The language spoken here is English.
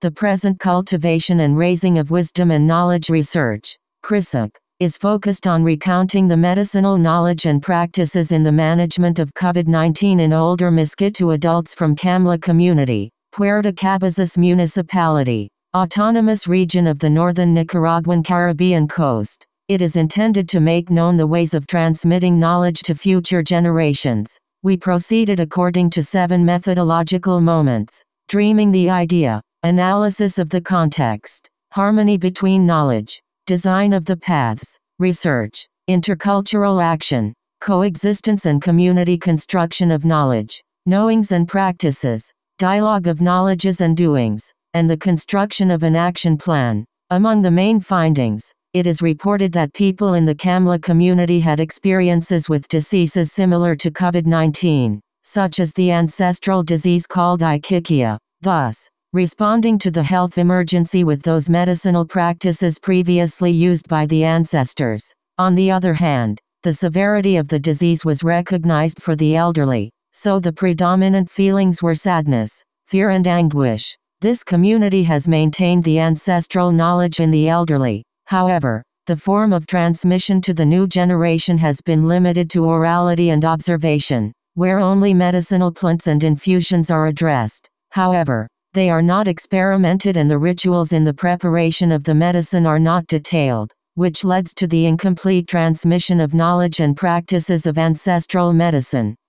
The present cultivation and raising of wisdom and knowledge research, CRISOC, is focused on recounting the medicinal knowledge and practices in the management of COVID-19 in older mosquito adults from Camla Community, Puerto Cabezas Municipality, Autonomous Region of the Northern Nicaraguan Caribbean Coast. It is intended to make known the ways of transmitting knowledge to future generations. We proceeded according to 7 methodological moments: dreaming the idea, analysis of the context, harmony between knowledge, design of the paths, research, intercultural action, coexistence and community construction of knowledge, knowings and practices, dialogue of knowledges and doings, and the construction of an action plan. Among the main findings, it is reported that people in the Camla community had experiences with diseases similar to COVID-19, such as the ancestral disease called Iquiquia, thus responding to the health emergency with those medicinal practices previously used by the ancestors. On the other hand, the severity of the disease was recognized for the elderly, so the predominant feelings were sadness, fear and anguish. This community has maintained the ancestral knowledge in the elderly. However, the form of transmission to the new generation has been limited to orality and observation, where only medicinal plants and infusions are addressed. However, they are not experimented and the rituals in the preparation of the medicine are not detailed, which leads to the incomplete transmission of knowledge and practices of ancestral medicine.